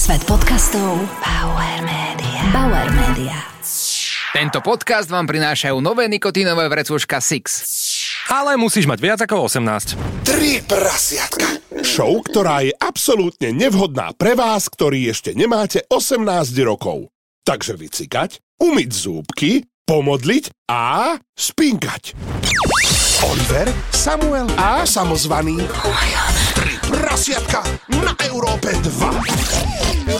Svet podcastov Bauer Media. Bauer Media. Tento podcast vám prinášajú nové nikotínové vrecúška Six. Ale musíš mať viac ako 18. 3 prasiatka. Show, ktorá je absolútne nevhodná pre vás, ktorí ešte nemáte 18 rokov. Takže vycikať, umyť zúbky, pomodliť a spinkať. Oliver, Samuel a samozvaný. 3 prasiatka na Európe 2.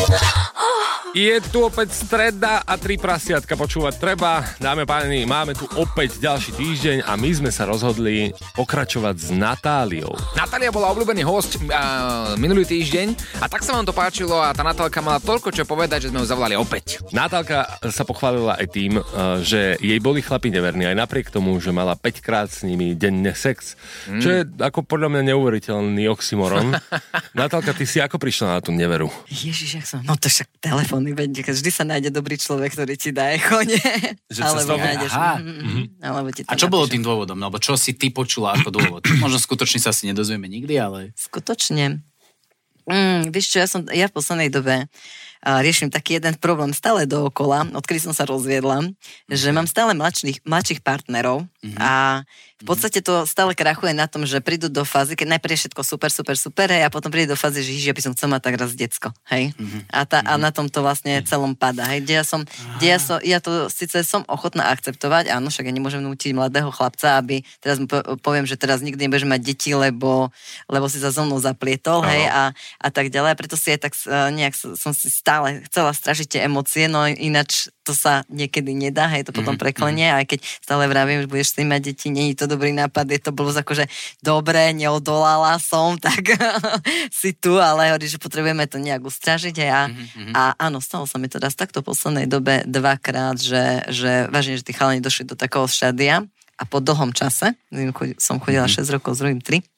Je tu opäť streda a 3 prasiatka počúvať treba. Dáme páni, máme tu opäť ďalší týždeň a my sme sa rozhodli pokračovať s Natáliou. Natália bola obľúbený host minulý týždeň a tak sa vám to páčilo a tá Natálka mala toľko čo povedať, že sme ju zavolali opäť. Natálka sa pochválila aj tým, že jej boli chlapi neverní aj napriek tomu, že mala 5 krát s nimi denne sex. Čo je ako podľa mňa neuveriteľný oxymoron. Natálka, ty si ako prišla na tú neveru? Ježiš, jak som... No to však telefónny, veď vždy sa nájde dobrý človek, ktorý ti dá echo, nie? Alebo nájdeš. Alebo ti to a čo bolo tým dôvodom? No, alebo čo si ty počula ako dôvod? Možno skutočne sa si nedozvieme nikdy, ale... Skutočne. Vieš čo, ja v poslednej dobe riešim taký jeden problém stále dookola, odkedy som sa rozviedla, že mám stále mladších partnerov a v podstate to stále krachuje na tom, že prídu do fázy, keď najprv je všetko super, hej, a potom príde do fázy, že ja by som chcel mať tak raz decko, hej. A na tom to vlastne celom padá, hej. Ja to síce som ochotná akceptovať, áno, však ja nemôžem nútiť mladého chlapca, aby teraz mu poviem, že teraz nikdy nebudeš mať deti, lebo si sa so mnou zaplietol, hej, a tak ďalej. A preto si aj tak nejak som si stále chcela strašiť tie emócie, no ináč to sa niekedy nedá, hej, to potom preklenie, aj keď stále vravím, že budeš s tým mať deti, nie je to dobrý nápad, je to bolo akože dobre, neodolala som, tak si tu, ale hovorí, že potrebujeme to nejak ustražiť a áno, stalo sa mi to raz takto v poslednej dobe 2-krát, že vážne, že tí chalani došli do takého štádia a po dlhom čase, som chodila 6 rokov s druhým 3,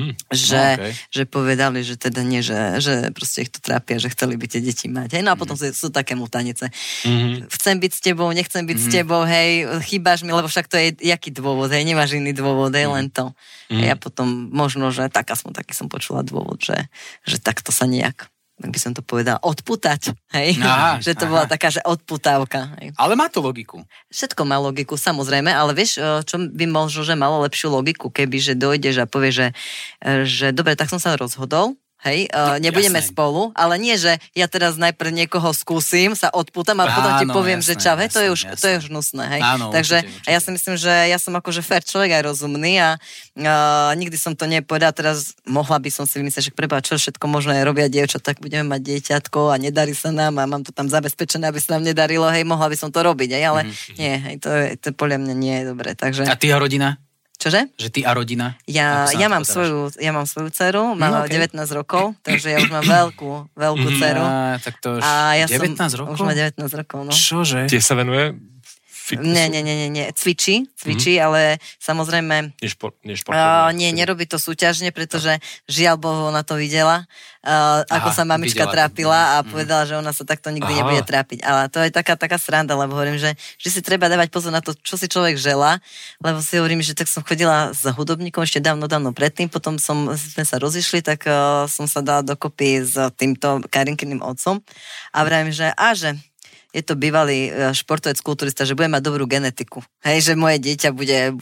že povedali, že teda nie, že proste ich to trápia, že chceli by tie deti mať. Hej? No a potom sú také mutanice. Chcem byť s tebou, nechcem byť s tebou, hej, chýbaš mi, lebo však to je jaký dôvod, hej, nemáš iný dôvod, hej, len to. A ja potom možno, že aspoň taký som počula dôvod, že takto sa nejak, tak by som to povedala, odputať, hej? Že to bola taká, že odputávka. Hej? Ale má to logiku. Všetko má logiku, samozrejme, ale vieš, čo by možno, že malo lepšiu logiku, keby, že dojdeš a povieš, že dobre, tak som sa rozhodol, hej, nebudeme spolu, ale nie, že ja teraz najprv niekoho skúsim, sa odpútam a potom ti poviem, že čau, hej, to je už hnusné, hej. Áno, takže určite. A ja si myslím, že ja som akože fair človek aj rozumný a nikdy som to nepovedala, teraz mohla by som si vymyslieť, že preba, čo všetko možno aj robia dievčat, tak budeme mať dieťatko a nedarí sa nám a mám to tam zabezpečené, aby sa nám nedarilo, hej, mohla by som to robiť, hej, ale nie, hej, to podľa mňa nie je dobré, takže... A ty a rodina? Čože? Že ty a rodina? Ja mám svoju dceru, mám 19 rokov, takže ja už mám veľkú dceru. Tak to už a ja 19 rokov? Už má 19 rokov, no. Čože? Tie sa venuje fitnessu? Nie. Cvičí, ale samozrejme... nerobí to súťažne, pretože žiaľ Bohu ona to videla, ako sa mamička trápila a povedala, že ona sa takto nikdy nebude trápiť. Ale to je taká sranda, lebo hovorím, že si treba dávať pozor na to, čo si človek želá, lebo si hovorím, že tak som chodila s hudobníkom ešte dávno predtým, potom sme sa rozišli, tak som sa dala dokopy s týmto Karinkyným otcom a vravím, že je to bývalý športovec, kulturista, že bude mať dobrú genetiku. Hej, že moje dieťa bude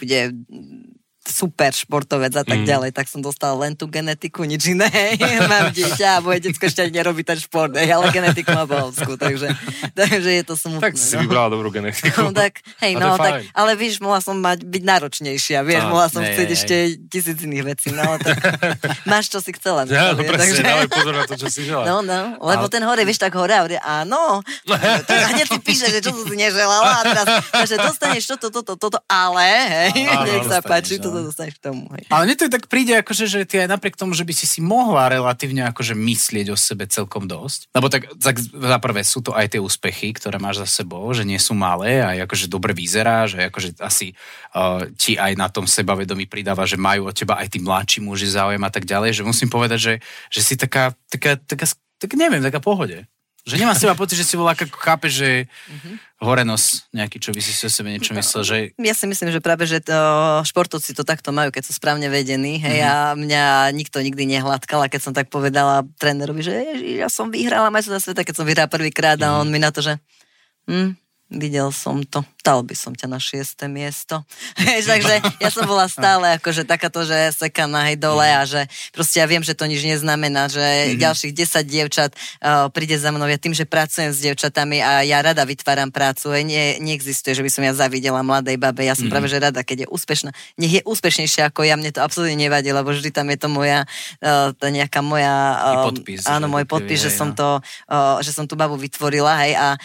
super športovec a tak ďalej, tak som dostala len tú genetiku, nič iné. Mám dieťa a moje decko ešte nerobí ten šport, ale genetiku má bohovskú, takže je to smutné. Tak si vybrala dobrú genetiku. No tak, tak, ale víš, mohla som byť náročnejšia, vieš, mohla som chcieť ešte 1000 iných vecí, no tak máš, čo si chcela. Ja, no presne, dávaj pozor na to, čo si žela. No, lebo ten hore, vieš, tak hore, áno, a hneď si píše, že čo si neželala a teraz, že dostaneš toto, ale, hej, nech sa páči, toto dostaneš k tomu. Hej. Ale mne to tak príde, akože, že ty aj napriek tomu, že by si mohla relatívne akože myslieť o sebe celkom dosť. Lebo tak za prvé sú to aj tie úspechy, ktoré máš za sebou, že nie sú malé a akože dobre vyzerá, že akože asi ti aj na tom sebavedomí pridáva, že majú od teba aj tí mladší muži záujem a tak ďalej, že musím povedať, že si taká neviem, taká pohode. Že nemám z teba pocit, že si bola ako chápeš, že horenos nejaký, čo by si o sebe niečo myslel, že... Ja si myslím, že práve, že športovci to takto majú, keď sú správne vedení. Hej, a mňa nikto nikdy nehladkal, a keď som tak povedala trénerovi, že ja som vyhrala majstrovstvá sveta, keď som vyhrala prvýkrát a on mi na to, že videl som to, dal by som ťa na 6. miesto. Takže ja som bola stále akože takáto, že sekaná dole a že proste ja viem, že to nič neznamená, že ďalších 10 dievčat príde za mnou. Ja tým, že pracujem s dievčatami a ja rada vytváram prácu, neexistuje, že by som ja zavidela mladej babe. Ja som práve, že rada, keď je úspešná. Nech je úspešnejšia ako ja, mne to absolútne nevadí, lebo vždy tam je to moja, nejaká moja... podpis. Áno, môj podpis, že som tú babu vytvorila, hej, a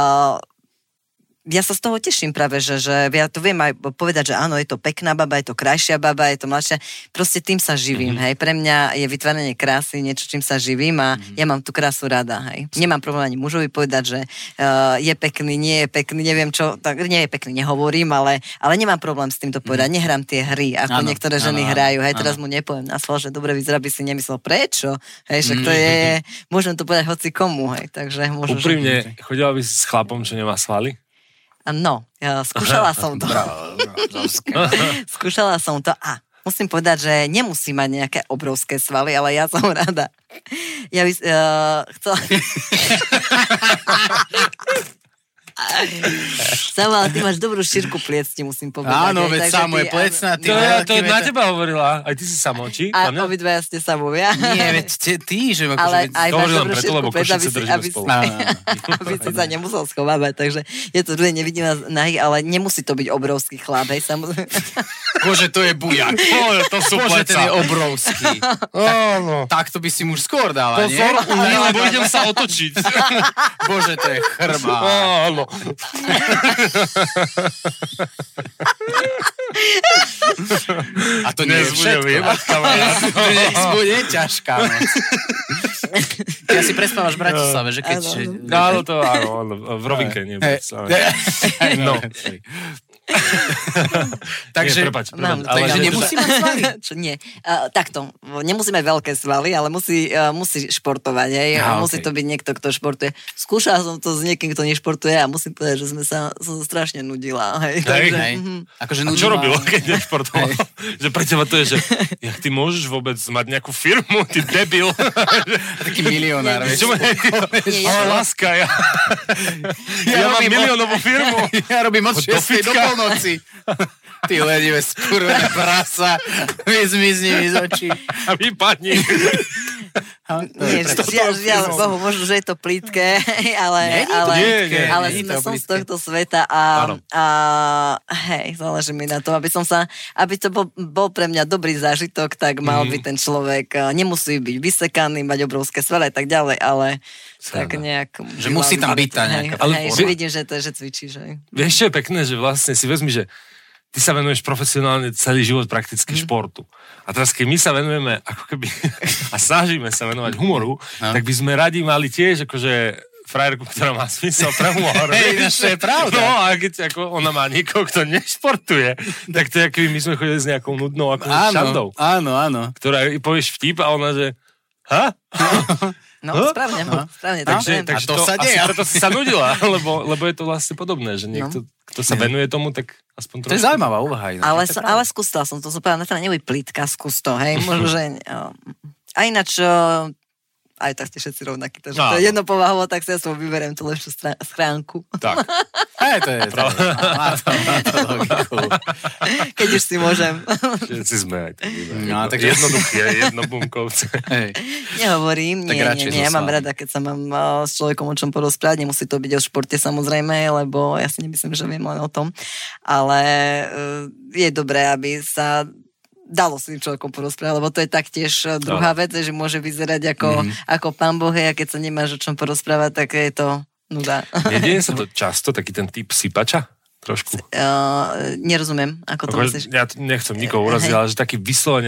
ja sa z toho teším práve, že ja to viem aj povedať, že áno, je to pekná baba, je to krajšia baba, je to mladšia. Proste tým sa živím, hej. Pre mňa je vytváranie krásy niečo, čím sa živím a ja mám tú krásu rada, hej. Nemám problém ani mužovi povedať, že je pekný, nie je pekný, neviem čo, tak nie je pekný, nehovorím, ale nemám problém s týmto povedať. Nehrám tie hry, ako niektoré ženy hrajú, hej. Teraz mu nepoviem na slovo, že dobre vyzerá, by si nemyslel, prečo? Hej, však to je, môžem to povedať hoci komu, hej. Takže môžu, úprimne, chodila by si s chlapom, čo nemá svaly? No, skúšala som to. Skúšala som to a musím povedať, že nemusí mať nejaké obrovské svaly, ale ja som rada. Ja by chcela... Samuel, ty máš dobrú šírku pliec, ti musím povedať. Áno, veď Samo je plecnatý. To na teba hovorila. Aj ty si samočí? A obidvaja ste samovia. Nie, veď ty, že... Ale aj máš dobrú šírku pliec, aby si sa nemusel schovávať. Takže je to druhé, nevidím vás nahý, ale nemusí to byť obrovský chlap, hej, samozrejme. Bože, to je bujak. To sú Bože, pleca. ten je obrovský. Tak to by si muž skôr dala, nie? Lebo idem sa otočiť. Bože, to je chrba. Áno. A to nie je všetko. Dnes bude ťažká noc. Ty asi prespávaš v Bratislave, že keď... Áno, to áno, v Rovinke, nie v Bratislave. No. Takže, ale že nemusí mať svaly. Nie, takto, nemusí mať veľké svaly, ale musí športovať, hej. Musí to byť niekto, kto športuje. Skúšala som to s niekým, kto nešportuje a musím povedať, že som strašne nudila, hej. Akože čo robilo, keď nešportoval? Že pre teba to je, že jak ty môžeš vôbec mať nejakú firmu, ty debil. Taký milionár, vieš. Ale láska, ja mám miliónovú firmu. Ja robím od 6 do polnoci. Ty ledivé skurvené prasa. Vyzmizni mi z očí. A vypadni. Nie, žiaľ Bohu, možno, že je to plítke, ale som z tohto sveta a hej, záleží mi na to, aby to bol pre mňa dobrý zážitok, tak mal by ten človek, nemusí byť vysekaný, mať obrovské svaly a tak ďalej, ale tak nejak... Že musí tam byť tá nejaká... Hej, že vidím, že cvičíš, hej. Vieš, čo je pekné, že vlastne si vezmi, že ty sa venuješ profesionálne celý život prakticky športu. A teraz, keď my sa venujeme ako keby a snažíme sa venovať humoru, tak by sme radi mali tiež akože frajerku, ktorá má smysel pre humor. Hej, to je pravda. No a keď ako ona má niekoho, kto nešportuje, tak to je, ako my sme chodili s nejakou nudnou ako šandou. Áno. Ktorá povieš vtip a ona, že správne. Takže to sa deje. Preto si sa nudila, lebo je to vlastne podobné, že niekto, kto sa venuje tomu, tak aspoň trošku. To je zaujímavá úvaha. Ale skúsila som to, povedala, na to nebuď plítka, skús to, hej, možno, že... A ináč... Aj tak ste všetci rovnakí, takže to je jedno povahovo, tak si ja svoj vyberiem tú lepšiu schránku. Tak. To je má to logiku. Keď už si môžem. Všetci sme aj tak. Takže jednoduché, jednobunkovce. Nehovorím, nie. Ja mám rada, keď sa mám s človekom o čom porozprávať. Nemusí to byť o športe samozrejme, lebo ja si nemyslím, že viem len o tom. Ale je dobré, aby sa dalo s tým človekom porozprávať, lebo to je taktiež druhá vec, že môže vyzerať ako pán Boh, a keď sa nemáš o čom porozprávať, tak je to nuda. Nedieje sa to často, taký ten typ sypača? Trošku. Nerozumiem, ako to myslíš. Ja nechcem nikoho uraziť, ale že taký vyslovene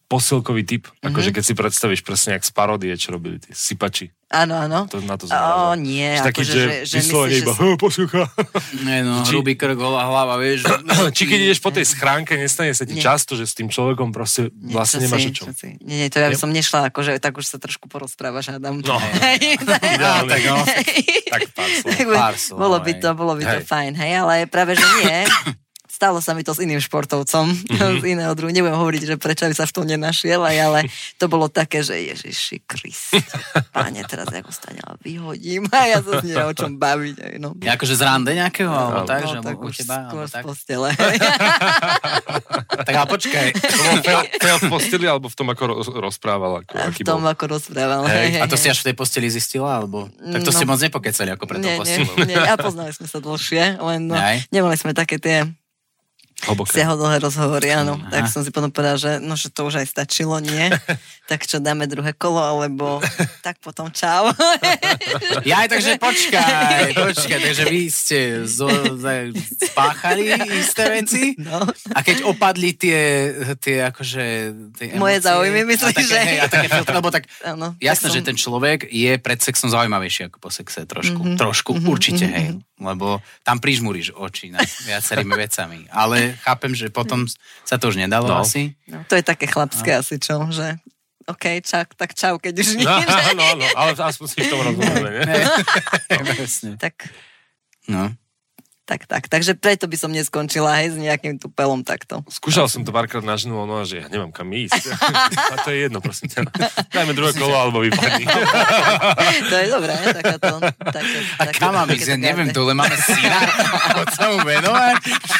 posilkový typ. Akože keď si predstavíš presne, jak z paródie, čo robili tí sypači. Áno, áno. To na to zarazilo. Nie, taký, že myslíš, myslíš, iba, posilka. Nie no, hrubý krk, holá hlava, vieš. Či keď ideš po tej schránke, nestane sa ti často, že s tým človekom proste vlastne nemáš o čom. Nie, to ja by som nešla, akože tak už sa trošku porozprávaš, Adam. No. Tak no. Tak pár slov. Bolo by to fajn, hej, ale práve, že nie. Stalo sa mi to s iným športovcom, z iného druhu. Nebudem hovoriť, že prečo by sa v tom nenašiel, ale to bolo také, že Ježiši Kriste, páne, teraz ako stane, ale vyhodím a ja sa s nie o čom baviť. Aj, no. Ja akože z rande nejakého, alebo tak, že tak u už teba, skôr alebo tak. z postele. Tak ale počkaj. To bol fail v posteli, alebo v tom, ako rozprával? V tom, ako rozprával. A to si až v tej posteli zistila, alebo? Tak to ste moc nepokecali, ako pre tou postelou. Nie, a poznali sme sa dlhšie, len nemali sme také tie siahodlhé rozhovory, áno. Tak som si potom povedal, že to už aj stačilo, nie? Tak čo, dáme druhé kolo, alebo tak potom čau. Takže počkaj, takže vy ste spáchali isté veci a keď opadli tie akože tie emócie, moje záujmy, myslíš, že? A také filtre, lebo tak jasné, že ten človek je pred sexom zaujímavejší ako po sexe trošku, určite, hej. Lebo tam prižmúriš oči nad viacerými vecami. Ale chápem, že potom sa to už nedalo asi. No, to je také chlapské asi, čo? Že OK, tak čau, keď už nie. No, ale aspoň si v tom rozumieme, nie? Tak. No. Tak. Takže preto by som neskončila, hej, s nejakým tupelom takto. Skúšal som to párkrát na ženu, ono, že ja nemám kam ísť. A to je jedno, prosím ťa. Dajme druhé kolo, alebo vypadni. To je dobré, takáto. A kam mám ísť? Ja neviem, dole máme syna. Poď sa mu venovať.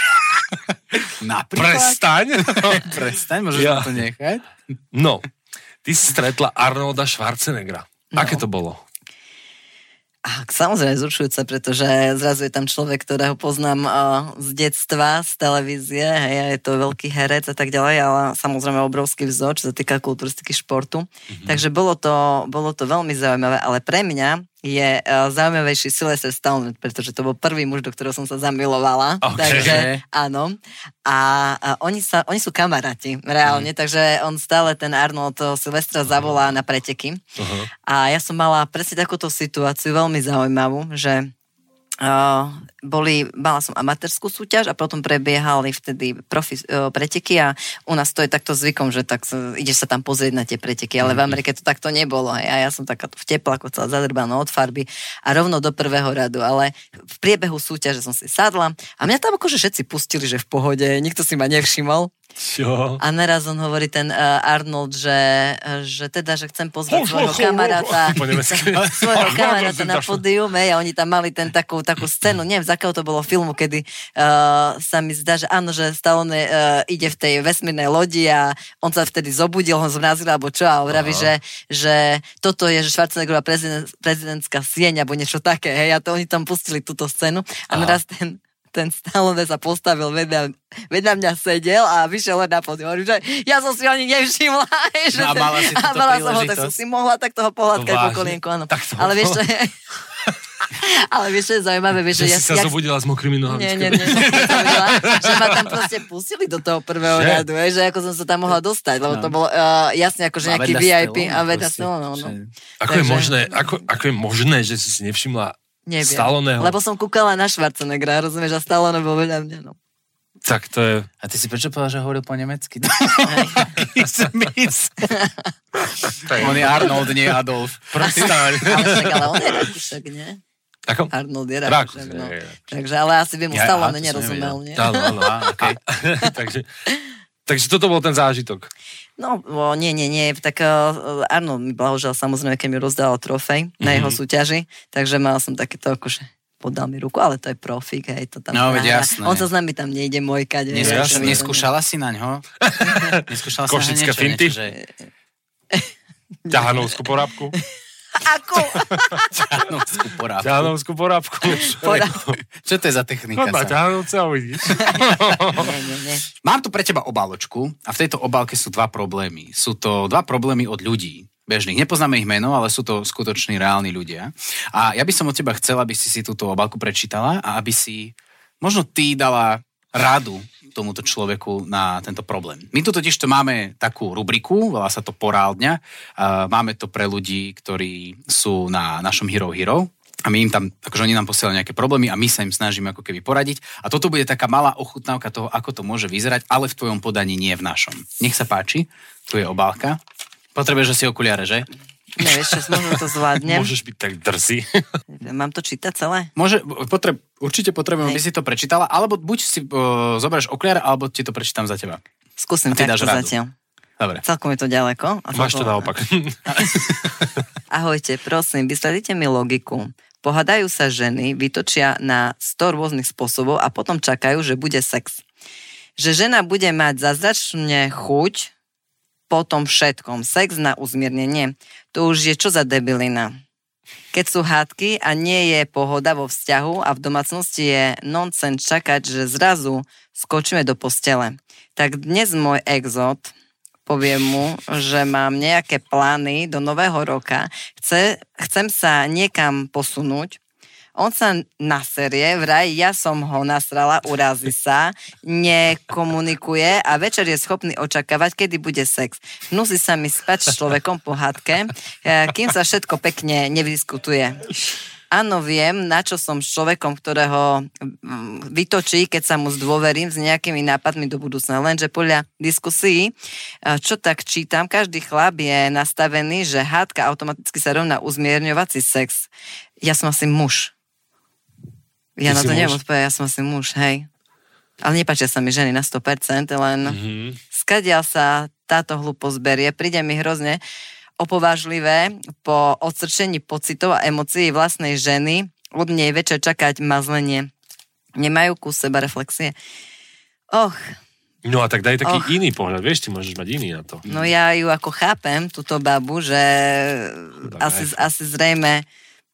Napríklad. Prestaň, môžeš to nechať? No, ty si stretla Arnolda Schwarzeneggera. Aké to bolo? Samozrejme zrušujúce, pretože zrazu je tam človek, ktorého poznám z detstva, z televízie, hej, je to veľký herec a tak ďalej, ale samozrejme obrovský vzor, čo sa týka kulturistiky športu. Takže bolo to veľmi zaujímavé, ale pre mňa je zaujímavejší Sylvester Stallone, pretože to bol prvý muž, do ktorého som sa zamilovala. Okay. Takže áno. A oni sú kamaráti, reálne, takže on stále ten Arnold Sylvestra zavolá na preteky. A ja som mala presne takúto situáciu, veľmi zaujímavú, že mala som amatérskú súťaž a potom prebiehali vtedy preteky a u nás to je takto zvykom, že tak ideš sa tam pozrieť na tie preteky, ale v Amerike to takto nebolo. Hej. A ja som takáto v teplách, celá zadrbaná od farby a rovno do prvého radu, ale v priebehu súťaže som si sadla a mňa tam akože všetci pustili, že v pohode, nikto si ma nevšimol. Čo? A naraz on hovorí ten Arnold, že chcem pozvať svojho kamaráta na pódiume a oni tam mali takú scénu, neviem, z akého to bolo filmu, kedy sa mi zdá, že áno, že Stallone ide v tej vesmírnej lodi a on sa vtedy zobudil, ho zmrazil alebo čo a vraví, že toto je, že Schwarzeneggerová prezidentská sieň alebo niečo také, hej, a to oni tam pustili túto scénu a naraz ten Stallone sa postavil, vedľa mňa sedel a vyšiel len na pódium. Že ja som si ani nevšimla. Že a mala si túto príležitosť. Tak som si mohla tak toho pohľadkať po kolienku. Áno. Ale vieš čo je... Ale vieš, čo je zaujímavé, vieš, že si sa zobudila s mokrými nohami. Nie. Že ma tam proste pustili do toho prvého radu, že ako som sa tam mohla dostať, lebo to bolo jasne akože nejaký VIP a vedľa stelo. Ako je možné, že si nevšimla Stalloneho? Lebo som kúkala na Schwarzeneggera, rozumieš, a Stallone bol veľa mňa, no. Tak to je... A ty si prečo povedal, že hovoril po nemecky? On je Arnold, nie Adolf. Ale on je Rakúšek, nie? Ako? Arnold je Rakúšek, no. Takže, ale asi by mu Stallone nerozumel, nie? Áno, okay. Takže toto bol ten zážitok. No, nie. Tak Arnold mi blahožel samozrejme, keď mi rozdal trofej na jeho súťaži, takže mal som takéto akože podal mi ruku, ale to je profík, hej, to tam jasné. On sa s nami tam nejde mojkať. Neskúšala si na ňo? Neskúšala si Košické finty? Ťahanovskú porábku? Ako? Ťahanovskú porábku. Čo to je za technika? Chodba ťahanovce a uvidíš. Nie. Mám tu pre teba obáločku a v tejto obálke sú dva problémy. Sú to dva problémy od ľudí bežných. Nepoznáme ich meno, ale sú to skutoční reálni ľudia. A ja by som od teba chcela, aby si túto obálku prečítala a aby si možno ty dala radu tomuto človeku na tento problém. My tu totiž to máme takú rubriku, volá sa to Porál-dňa. Máme to pre ľudí, ktorí sú na našom Hero Hero. A my im tam, akože oni nám posielajú nejaké problémy a my sa im snažíme ako keby poradiť. A toto bude taká malá ochutnávka toho, ako to môže vyzerať, ale v tvojom podaní, nie v našom. Nech sa páči, tu je obálka. Potrebuješ asi okuliare, že? Nevieš, čo možno to zvládnem. Môžeš byť tak drzý. Mám to čítať celé? Určite potrebujem, aby si to prečítala, alebo buď si zoberieš okuliare, alebo ti to prečítam za teba. Skúsim takto zatiaľ. Dobre. Celkom je to ďaleko. Máš to naopak. Ahojte, prosím, vysvetlite mi logiku. Pohadajú sa ženy, vytočia na 100 rôznych spôsobov a potom čakajú, že bude sex. Že žena bude mať zázračne chuť po tom všetkom. Sex na uzmiernenie. To už je čo za debilina. Keď sú hádky a nie je pohoda vo vzťahu a v domácnosti je nonsens čakať, že zrazu skočíme do postele. Tak dnes môj exot, poviem mu, že mám nejaké plány do nového roka, chcem sa niekam posunúť. On sa naserie, vraj ja som ho nasrala, urazí sa, nekomunikuje a večer je schopný očakávať, kedy bude sex. Hnusí sa mi spať s človekom po hádke, kým sa všetko pekne nevydiskutuje. Áno, viem, na čo som s človekom, ktorého vytočí, keď sa mu zdôverím s nejakými nápadmi do budúcna. Lenže podľa diskusí, čo tak čítam, každý chlap je nastavený, že hádka automaticky sa rovná uzmierňovací sex. Ja som asi muž. Ja na to neviem odpovedať, ja som asi muž, hej. Ale nepáčia sa mi ženy na 100%, len skadiaľ sa táto hlúposť berie. Príde mi hrozne opovážlivé po odsrčení pocitov a emócií vlastnej ženy od nej večer čakať mazlenie. Nemajú kus seba reflexie. No a tak daj taký iný pohľad, vieš, ty môžeš mať iný na to. No ja ju ako chápem, túto babu, že asi zrejme,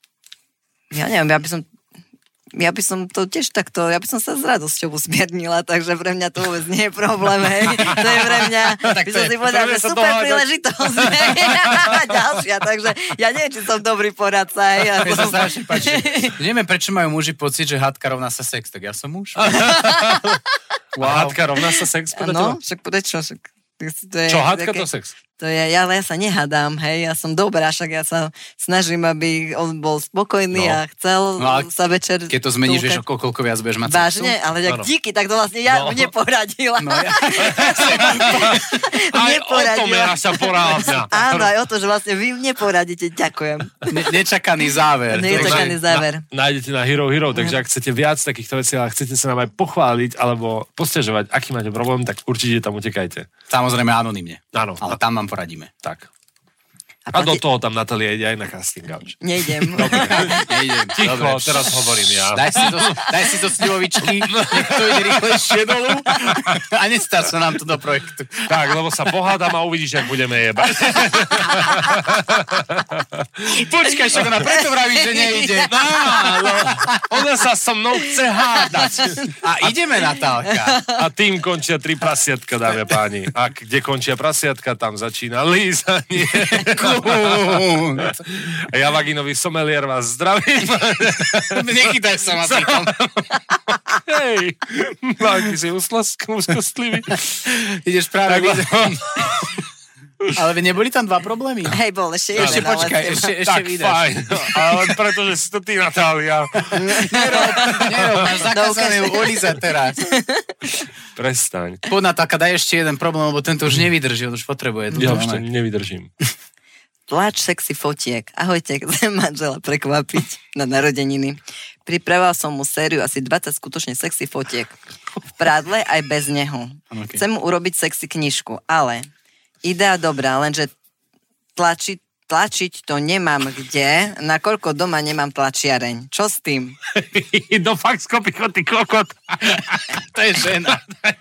ja neviem, ja by som to tiež takto, ja by som sa s radosťou usmiernila, takže pre mňa to vôbec nie je problém, hej. To je pre mňa, by som si povedala, že super príležitosť, ďalšia, takže ja neviem, či som dobrý poradca, hej. Ja sa strašne páči. Neviem, prečo majú muži pocit, že hádka rovná sa sex, tak ja som muž. Hádka rovná sa sex? No, však prečo? Čo, hádka to sex? To je, ale ja sa nehádam, hej, ja som dobrá, však ja sa snažím, aby on bol spokojný a chcel sa večer... Keď to zmeníš, vieš, koľko viac budeš mať sexu? Vážne, ale tak díky, tak to vlastne ja mne poradila. No, ja. Aj o tom je naša porádňa. Áno, aj o to, že vlastne vy mne poradíte, ďakujem. Nečakaný záver. Nečakaný záver. Nájdete na Hero Hero, takže ak chcete viac takýchto vecí, ale chcete sa nám aj pochváliť alebo posťažovať, aký máte problém, tak určite tam utekajte. Samozrejme anonymne. Áno. Ale tam vám poradíme. Tak. A do toho tam Natália ide aj na casting couch. Nejdem. Nejdem. Ticho, teraz hovorím ja. Daj si to slivovičky, nech to ide rýchlejšie dolu a nestáť sa nám to do projektu. Tak, lebo sa pohádam a uvidíš, jak budeme jebať. Počkaj, však ona preto vraví, že nejde. Áno, ona sa so mnou chce hádať. A ideme, Natálka. A tým končia 3 prasiatka, dámy a páni. A kde končia prasiatka, tam začína lízanie. A ja, vaginový somelier, vás zdravím. Nechytaj sa ma pri tom. Hej, aký si úzkostlivý. Ideš práve Ale neboli tam 2 problémy? Hej, bol ešte jeden. Ešte počkaj, ešte tak vydaš. fajn, ale pretože si to ty, Natália. Nerob, máš zakázané ulízať teraz. Prestaň. Poď, Natálka, daj ešte jeden problém, lebo tento už nevydrží, on už potrebuje. Ja už to nevydržím. Tlač sexy fotiek. Ahojte, chcem manžela prekvapiť na narodeniny. Pripravil som mu sériu asi 20 skutočne sexy fotiek. V prádle aj bez neho. Okay. Chcem mu urobiť sexy knižku, ale idea dobrá, lenže tlačiť to nemám kde, nakoľko doma nemám tlačiareň. Čo s tým? No fakt skopíko, ty kokot. To je žena.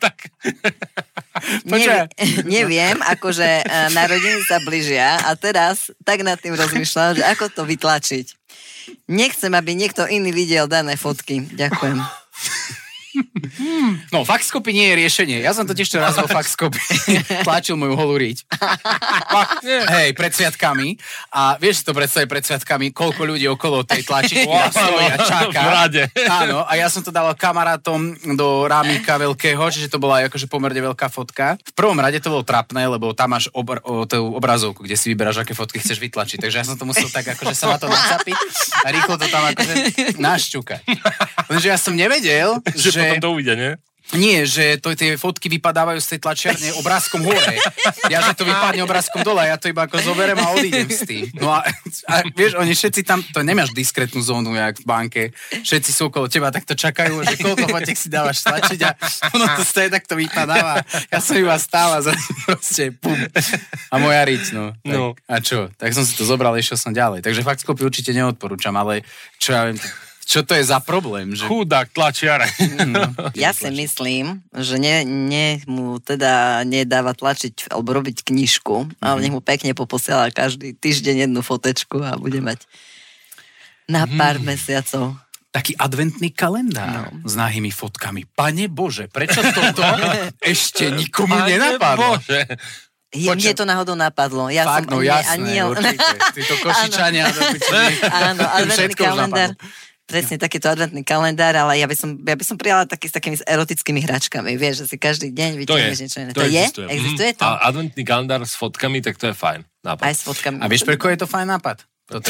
Neviem, akože narodiny sa blížia a teraz tak nad tým rozmýšľam, že ako to vytlačiť. Nechcem, aby niekto iný videl dané fotky. Ďakujem. No, faxkopy nie je riešenie. Ja som totiž to raz vo faxkopy tlačil moju holú riť. Hej, pred sviatkami. A vieš si to predstaviť pred sviatkami, koľko ľudí okolo tej tlačičky stojí a čaká. V rade. Áno, a ja som to dával kamarátom do rámika veľkého, čiže to bola akože pomerne veľká fotka. V prvom rade to bolo trapné, lebo tam máš tú obrazovku, kde si vyberáš, aké fotky chceš vytlačiť. Takže ja som to musel tak akože sa na to nacapiť a rýchlo to tam akože našťukať. Lenže ja som nevedel, že potom to ujde, nie? Nie, že tie fotky vypadávajú z tej tlačiarne obrázkom hore. Ja, že to vypadne obrázkom dole, ja to iba ako zoberiem a odídem s tým. No a vieš, oni všetci tam, to nemáš diskrétnu zónu, jak v banke. Všetci sú okolo teba, tak to čakajú, že koľko fotiek si dávaš tlačiť a ono to stojí, tak to vypadáva. Ja som iba stála, proste pum. A moja riť, no. No. A čo? Tak som si to zobral, išiel som ďalej. Takže faxkopy určite neodporúčam, ale čo ja viem... Čo to je za problém? Že... Chudák tlačiare. Ja si myslím, že mu teda nedáva tlačiť alebo robiť knižku, ale nech mu pekne poposiela každý týždeň jednu fotečku a bude mať na pár mesiacov. Taký adventný kalendár s nahými fotkami. Pane Bože, prečo toto ešte nikomu nenapadlo? Bože. Mne to náhodou napadlo. Ja fakt, som, no jasné, určite. Títo košičania. Áno, adventný kalendár. Presne takýto adventný kalendár, ale ja by som prijala taký s takými erotickými hračkami, vieš, že si každý deň vytiahneš niečo iné. To je? Existuje to? A adventný kalendár s fotkami, tak to je fajn nápad. Aj s fotkami. A vieš, preko je to fajn nápad?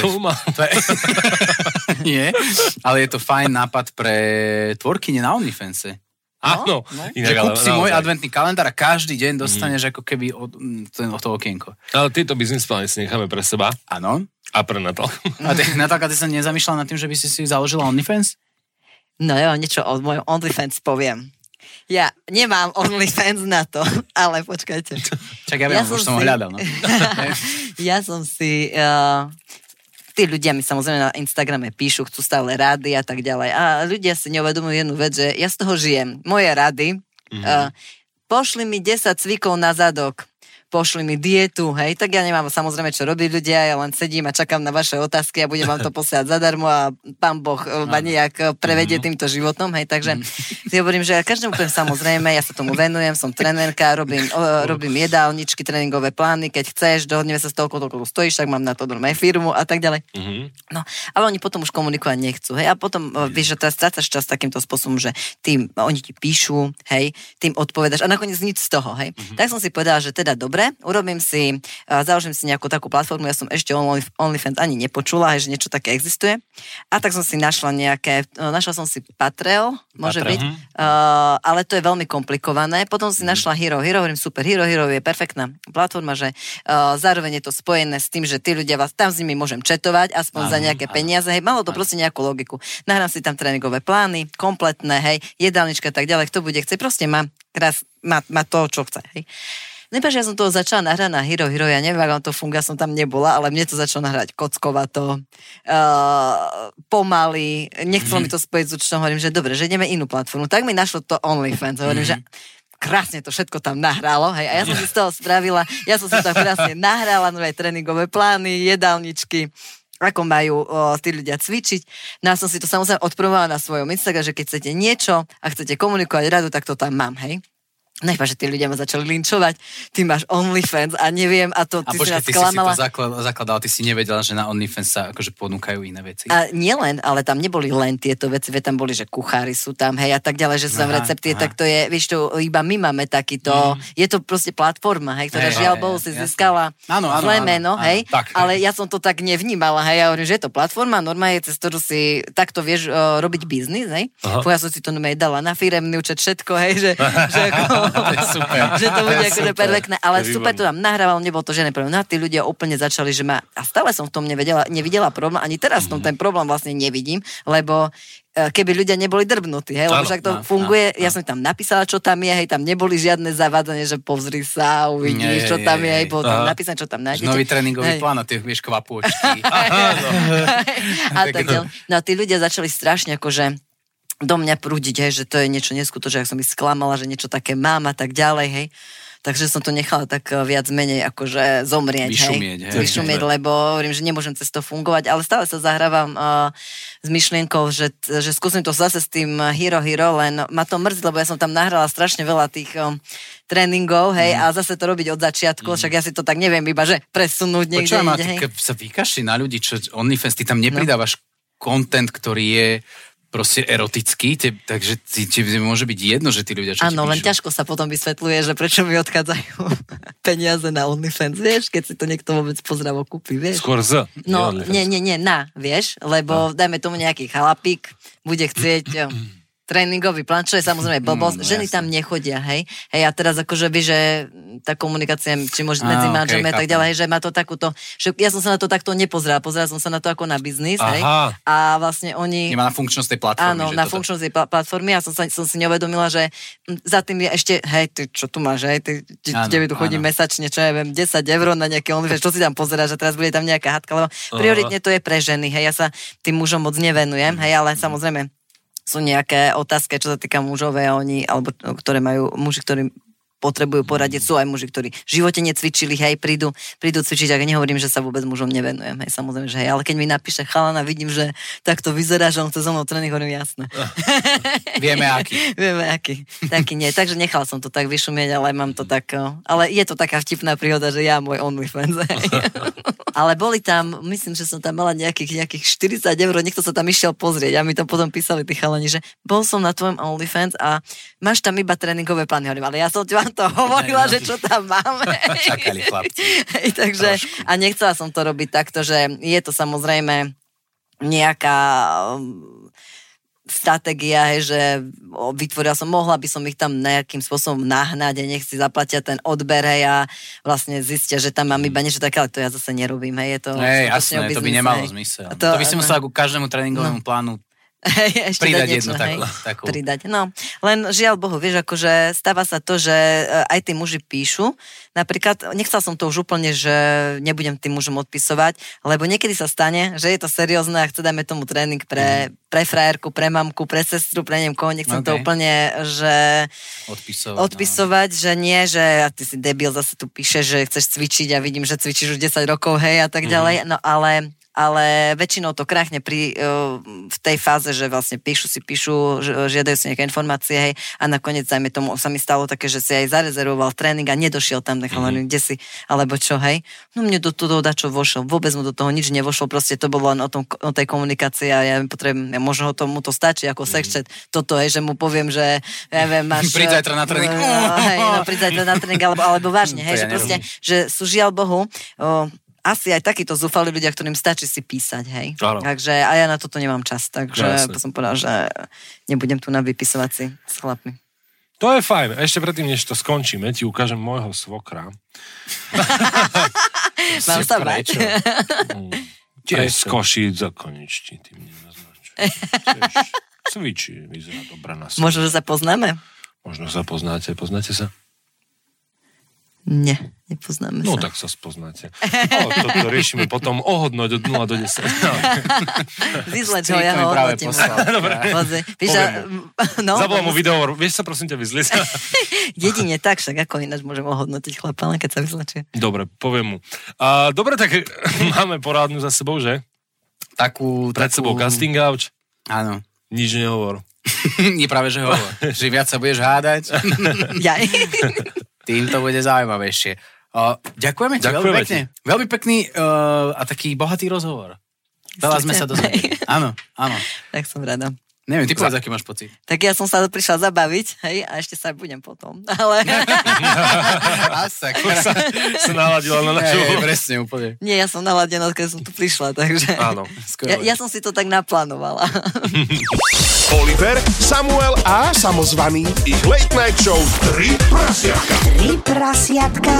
Nie, ale je to fajn nápad pre tvorkyne na OnlyFanse. Áno. Že kúp si môj adventný kalendár a každý deň dostaneš ako keby od to okienko. Ale tieto biznis plány si necháme pre seba. Áno. A pre Natálku. A Natálka, ty sa nezamýšľala nad tým, že by si založila OnlyFans? No jo, niečo o mojom OnlyFans poviem. Ja nemám OnlyFans na to, ale počkajte. Čak ja viem, už som ho hľadal. No. Ja som si... tí ľudia mi samozrejme na Instagrame píšu, chcú stále rady a tak ďalej. A ľudia si neuvedomujú jednu vec, že ja z toho žijem. Moje rady, pošli mi 10 cvikov na zadok, pošli mi dietu, hej, tak ja nemám samozrejme čo robiť ľudia, ja len sedím a čakám na vaše otázky a budem vám to posielať zadarmo a pán Boh ma nejak prevedie týmto životom, hej, takže si hovorím, že každému poviem samozrejme, ja sa tomu venujem, som trenérka, robím jedálničky, tréningové plány, keď chceš, dohodneme sa z toho, koľko stojíš, tak mám na to normálne firmu a tak ďalej. No, ale oni potom už komunikovať nechcú, hej, a potom vieš, že teraz strácaš čas takýmto spôsobom, že oni ti píšu, hej, tým odpovedáš a nakoniec nič z toho, hej. Tak som si povedala, že teda dobre, založím si nejakú takú platformu, ja som ešte OnlyFans ani nepočula, že niečo také existuje. A tak som si našla som si Patreon, môže byť, ale to je veľmi komplikované. Potom si našla Hero, hovorím super, Hero je perfektná platforma, že zároveň je to spojené s tým, že tí ľudia tam s nimi môžem čatovať, aspoň za nejaké peniaze, hej, malo to proste nejakú logiku. Nahrám si tam tréningové plány, kompletné, hej, jedálnička tak ďalej, kto bude chce, proste má to, čo chce, hej. Nepač, ja som toho začala nahrať na Hero, ja neviem, ako to funguje, ja som tam nebola, ale mne to začalo nahrať kockovato, pomaly, nechcelo mi to spojiť s účtom, hovorím, že dobre, že ideme inú platformu. Tak mi našlo to OnlyFans, hovorím, že krásne to všetko tam nahrálo, hej, a ja som si z toho spravila, ja som si tam krásne nahrála nové tréningové plány, jedálničky, ako majú tí ľudia cvičiť. No a som si to samozrejme odpromovala na svojom Instagrame, že keď chcete niečo a chcete komunikovať radu, tak to tam mám, hej. Nechpa, že tí ľudia ma začali linčovať, ty máš OnlyFans a neviem, a to ty si nás sklamala. A počkaj, ty si to zakladala, ty si nevedela, že na OnlyFans sa akože ponúkajú iné veci. A nielen, ale tam neboli len tieto veci, tam boli, že kuchári sú tam, hej, a tak ďalej, že sú tam recepty, tak to je, vieš, to iba my máme takýto, je to proste platforma, hej, ktorá žiaľ Bohu si získala zlé meno, hej, ale ja som to tak nevnímala, hej, ja hovorím, že je to platforma, normálne, cez ktorú si takto vieš robiť biznis, hej, ja som si to normálne dala na firemný účet, všetko, hej, že to je super. Že to bude akože perfektné, ale super to tam nahrával, nebol to žiadny problém. No a tí ľudia úplne začali, že a stále som v tom nevidela problém, ani teraz som ten problém vlastne nevidím, lebo keby ľudia neboli drbnutí, hej, lebo však to funguje, ja som tam napísala, čo tam je, hej, tam neboli žiadne zavádzanie, že pozri sa, uvidíš, čo tam je, hej, bolo tam napísané, čo tam nájdete. Nový tréningový plán a ty vieš kvapôčky. A tak ďalej. No a tí ľudia začali strašne akože do mňa prúdiť, hej, že to je niečo neskutočné, že som ich sklamala, že niečo také mám a tak ďalej, hej. Takže som to nechala tak viac menej akože zomrieť. Vyšumieť, lebo hovorím, že nemôžem cez to fungovať, ale stále sa zahrávam s myšlienkou, že skúsim to zase s tým Hero, len ma to mrzí, lebo ja som tam nahrala strašne veľa tých tréningov, hej, a zase to robiť od začiatku, však ja si to tak neviem iba, že presunúť niekde inde, hej. Keď sa vykašli na ľudí, čo OnlyFans, ty tam nepridávaš content, ktorý je proste erotický, takže ti môže byť jedno, že tí ľudia čo áno, ti píšu. len ťažko sa potom vysvetľuje, že prečo mi odchádzajú peniaze na OnlyFans, vieš, keď si to niekto vôbec pozdravo kúpi, vieš. Skôr No, nie, vieš, lebo dajme tomu nejaký chalapík, bude chcieť tréningový plán, čo je samozrejme blbosť. Ženy tam nechodia, hej. Hej, a teraz akože by, že tá komunikácia, či môže medzi manželmi a tak ďalej, že má to takúto, že ja som sa na to takto nepozerala, pozerala som sa na to ako na biznis, hej. A vlastne oni... Nemá na funkčnosť tej platformy. Áno, na funkčnosť tej platformy a som si neuvedomila, že za tým je ešte, hej, ty čo tu máš, hej, tebe tu chodí mesačne, čo ja viem, 10 eur na nejaké OnlyFans, čo si tam pozeráš a teraz bude tam nejaká hádka, lebo prioritne to je pre ženy, hej, ja sa tým mužom moc nevenujem, hej, ale samozrejme sú nejaké otázky, čo sa týka mužov, alebo ktoré majú muži, ktorí potrebujú poradiť, sú aj muži, ktorí v živote necvičili, hej, prídu cvičiť, ak nehovorím, že sa vôbec mužom nevenujem, hej, samozrejme, že hej, ale keď mi napíše chalana, vidím, že takto vyzerá, že on chce so mnou tréning, hovorím, jasné. Vieme aký. Taký nie, takže nechal som to tak vyšumieť, ale mám to tak, ale je to taká vtipná príhoda, že ja môj OnlyFans, hej. Ale boli tam, myslím, že som tam mala nejakých 40 eur, niekto sa tam išiel pozrieť a mi to potom písali tí chalani, že bol som na tvojom OnlyFans a máš tam iba tréningové plány, hovorím, ale ja som ti vám to hovorila, že čo tam máme. Čakali chlapci. Takže, a nechcela som to robiť takto, že je to samozrejme nejaká stratégia, že mohla by som ich tam nejakým spôsobom nahnať a nech si zaplatia ten odber, hej, a vlastne zistia, že tam mám iba niečo také, ale to ja zase nerobím, hej, je to... Jasné, to by nemalo zmysel. To by si musela ku každému tréningovému plánu pridať jednu takú. Pridať, no. Len žiaľ Bohu, vieš, akože stáva sa to, že aj tí muži píšu. Napríklad, nechcel som to už úplne, že nebudem tým mužom odpisovať, lebo niekedy sa stane, že je to seriózne a chce dajme tomu tréning pre frajerku, pre mamku, pre sestru, pre neviem koho, nechcem to úplne, že odpisovať, že nie, že ty si debil, zase tu píše, že chceš cvičiť a vidím, že cvičíš už 10 rokov, hej, a tak ďalej, no ale väčšinou to kráchne v tej fáze, že vlastne píšu, žiadajú si nejaké informácie, hej, a nakoniec, dajme tomu, sa mi stalo také, že si aj zarezervoval tréning a nedošiel tam, kde si, alebo čo, hej. No mne do toho dačo vošiel, vôbec mu do toho nič nevošlo, proste to bolo len o tej komunikácii a ja potrebujem, možno mu to stačí ako sexchat, toto, hej, že mu poviem, že ja viem, máš... Príď zajtra na tréning. Príď zajtra na tréning, alebo vážne, hej, že proste, že sú žiaľ Bohu, asi aj takíto zúfali ľudia, ktorým stačí si písať, hej. Áno. Takže a ja na toto nemám čas, takže som povedal, že nebudem tu na vypisovať si s chlapmi. To je fajn. Ešte predtým, než to skončíme, ti ukážem môjho svokra. Mám sa bať. Tiež z Košíc za Konečtí, ty mne naznačuje. Cvičí, vyzerá dobrá na sebe. Možno, že sa poznáme? Možno sa poznáte. Poznáte sa? Nie, nepoznáme No sa. tak sa spoznáte. Toto riešime potom ohodnoť od 0 do 10. Vyzleď ho, ja ho ohodnotím. Dobre. Zavolám mu videohovor. Vieš sa prosím ťa vyzliť? Jedine tak, však ako ináč môžem ohodnotiť chlapa, len keď sa vyzlečie. Dobre, poviem mu. Dobre, tak máme porádnu za sebou, že? Pred sebou casting couch. Áno. Nič nehovor. Nie práve, že hovor. Že viac sa budeš hádať. Jaj. Tým to bude zaujímavejšie. Ďakujeme ti veľmi pekne. Veľmi pekný a taký bohatý rozhovor. Veľa sme sa dozvedeli. Áno. Tak som rada. Neviem, ty povedz, aký máš pocit. Tak ja som sa prišla zabaviť, hej, a ešte sa budem potom. Ale... sa naladila na našu... Presne, úplne. Nie, ja som naladená, keď som tu prišla, takže... Áno. Ja som si to tak naplánovala. Oliver, Samuel a samozvaný. Ich late night show 3 prasiatka. 3 prasiatka.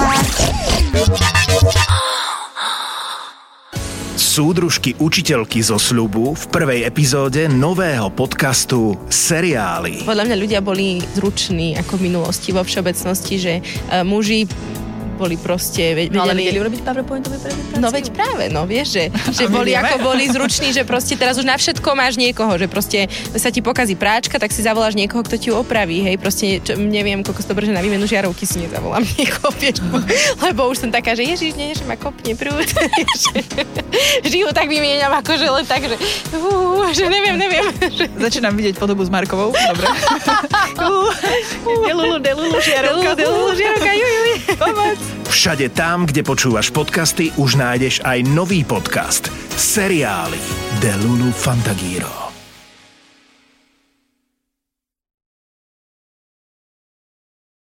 Súdružky učiteľky zo sľubu v prvej epizóde nového podcastu Seriály. Podľa mňa ľudia boli zruční ako v minulosti vo všeobecnosti, že muži boli proste... No ale vedeli urobiť PowerPointovú prezentáciu? No veď práve, no vieš, že boli zruční, že proste teraz už na všetko máš niekoho, že proste sa ti pokazí práčka, tak si zavoláš niekoho, kto ti ju opraví, hej, proste neviem, koľko to že na výmenu žiarovky si nezavolám niekoho, vieš, lebo už som taká, že ježiš, nie, že ma kopne prúd, žijú tak vymieňam, akože len tak, že neviem. Začínam vidieť podobu s Markovou, dobre. Delulu, žiarovka, juj, pomoc. Všade tam, kde počúvaš podcasty, už nájdeš aj nový podcast. Seriály Delulu Fantagiro.